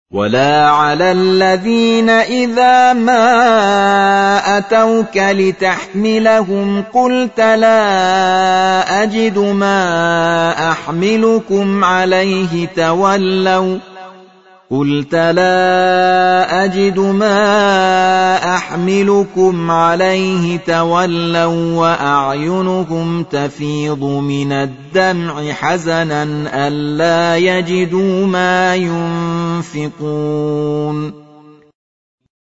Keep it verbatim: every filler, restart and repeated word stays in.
ولا على الذين إذا ما أتوك لتحملهم قلت لا أجد ما أحملكم عليه تولوا قلت لا أجد ما أحملكم عليه تولوا وأعينهم تفيض من الدمع حزنا ألا يجدوا ما ينفقون